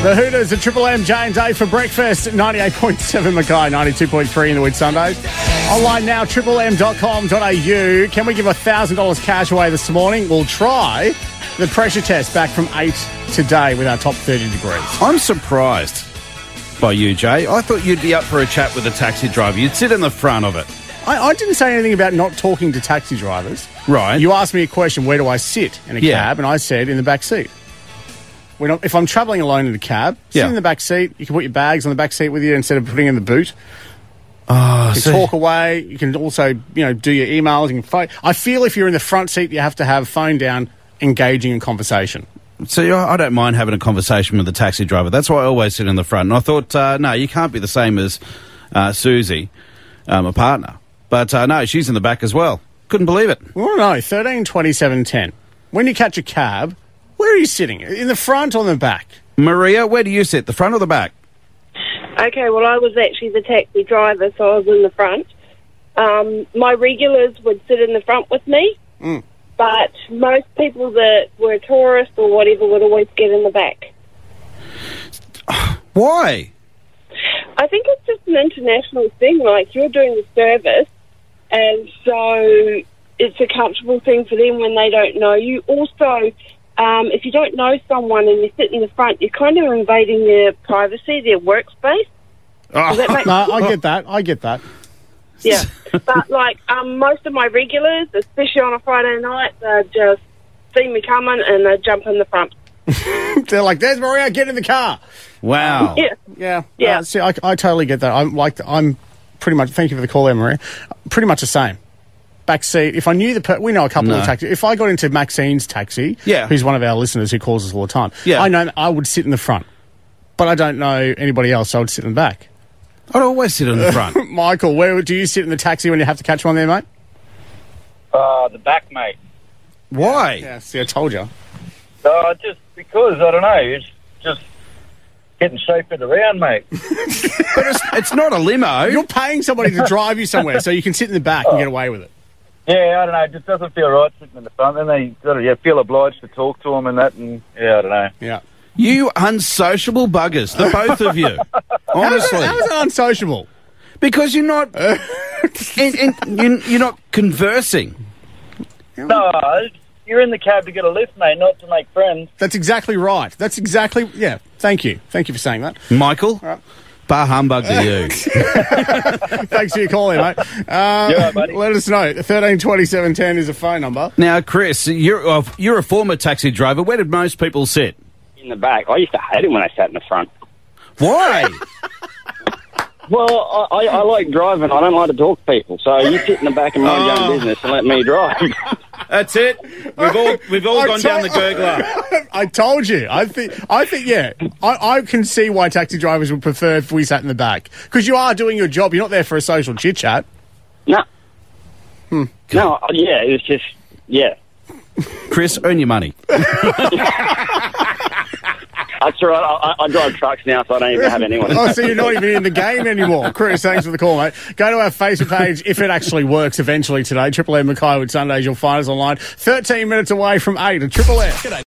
The Hooters at Triple M, J&J for breakfast. 98.7 Mackay, 92.3 in the Whitsundays. Online now, triplem.com.au. Can we give $1,000 cash away this morning? We'll try the pressure test back from 8 today with our top 30 degrees. I'm surprised by you, Jay. I thought you'd be up for a chat with a taxi driver. You'd sit in the front of it. I didn't say anything about not talking to taxi drivers. Right. You asked me a question, where do I sit in a cab? And I said in the back seat. If I'm travelling alone in a cab, sit in the back seat. You can put your bags on the back seat with you instead of putting in the boot. Oh, you can talk away. You can also, do your emails. You can phone. I feel if you're in the front seat, you have to have phone down, engaging in conversation. So I don't mind having a conversation with the taxi driver. That's why I always sit in the front. And I thought, no, you can't be the same as Susie, my partner. But no, she's in the back as well. Couldn't believe it. Well, no, 13, 27, 10. When you catch a cab, where are you sitting? In the front or the back? Maria, where do you sit, the front or the back? Okay, well, I was actually the taxi driver, so I was in the front. My regulars would sit in the front with me, but most people that were tourists or whatever would always get in the back. Why? I think it's just an international thing. Like, you're doing the service, and so it's a comfortable thing for them when they don't know you. Also, if you don't know someone and you sit in the front, you're kind of invading their privacy, their workspace. Does that make sense? I get that. Yeah. But, most of my regulars, especially on a Friday night, they just see me coming and they jump in the front. They're like, there's Maria, get in the car. Wow. Yeah. See, I totally get that. I'm pretty much, thank you for the call there, Maria, pretty much the same. Back seat. If I knew we know a couple of taxis. If I got into Maxine's taxi, who's one of our listeners who calls us all the time, I know I would sit in the front. But I don't know anybody else, so I would sit in the back. I'd always sit in the front. Michael, where do you sit in the taxi when you have to catch one there, mate? The back, mate. Why? Yeah, see, I told you. Just because, I don't know, it's just getting chauffeured around, mate. But it's not a limo. You're paying somebody to drive you somewhere so you can sit in the back and get away with it. Yeah, I don't know, it just doesn't feel right sitting in the front. Then they feel obliged to talk to them and that, and I don't know. Yeah. You unsociable buggers, the both of you. Honestly. How is that unsociable? Because you're not... you're not conversing. No, you're in the cab to get a lift, mate, not to make friends. That's exactly right. Yeah, thank you. Thank you for saying that. Michael, bar humbug to you. Thanks for your call mate. Buddy. Let us know. 132710 is a phone number. Now, Chris, you're a former taxi driver. Where did most people sit? In the back. I used to hate it when I sat in the front. Why? Well, I like driving. I don't like to talk to people. So you sit in the back and mind your own business and let me drive. That's it. We've all gone down the gurgler. I told you. I think. Yeah. I can see why taxi drivers would prefer if we sat in the back because you are doing your job. You're not there for a social chit chat. No. No. Yeah. It's just Chris, earn your money. That's right. I drive trucks now, so I don't even have anyone. Oh, so you're not even in the game anymore. Chris, thanks for the call, mate. Go to our Facebook page if it actually works eventually today. Triple M Mackay with Sundays. You'll find us online. 13 minutes away from 8 at Triple M. G'day.